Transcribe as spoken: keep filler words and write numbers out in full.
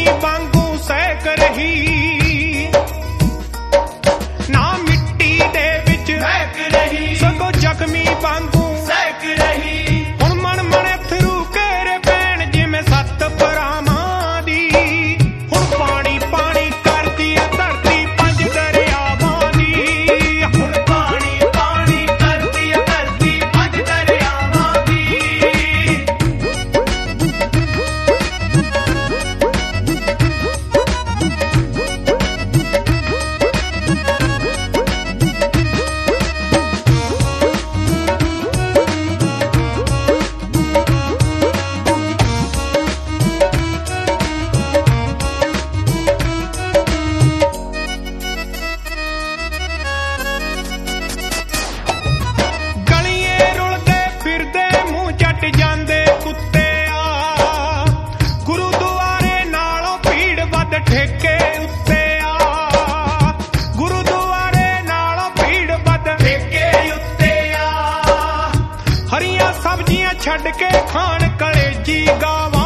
ਵਾਂਗੂ ਸਹਿਕ ਰਹੀ, ਨਾ ਮਿੱਟੀ ਦੇ ਵਿੱਚ ਮਹਿਕ ਰਹੀ, ਸਗੋਂ ਜ਼ਖਮੀ ਵਾਂਗੂ ਸਹਿਕ ਰਹੀ। ਹੁਣ ਮਨ ਮਨ ਅਥਰੂ ਘੇਰੇ ਪੈਣ ਜਿਵੇਂ ਸੱਤ ਭਰਾਵਾਂ ਦੀ, ਹੁਣ ਪਾਣੀ ਪਾਣੀ ਕਰਦੀ ਆ ਧਰਤੀ ਪੰਜ ਦਰਿਆਵਾਂ ਦੀ, ਹੁਣ ਪਾਣੀ ਪਾਣੀ ਕਰਦੀ ਆ ਧਰਤੀ ਪੰਜ ਦਰਿਆਵਾਂ ਦੀ। ਜਾਂਦੇ ਕੁੱਤੇ ਆ ਗੁਰੂਦੁਆਰੇ ਨਾਲੋਂ ਭੀੜ ਵੱਧ ਠੇਕੇ ਉੱਤੇ ਆ, ਗੁਰੂਦੁਆਰੇ ਨਾਲੋਂ ਭੀੜ ਵੱਧ ਠੇਕੇ ਉੱਤੇ ਆ। ਹਰੀਆਂ ਸਬਜ਼ੀਆਂ ਛੱਡ ਕੇ ਖਾਣ ਕਲੇਜੀ ਗਾਵਾਂ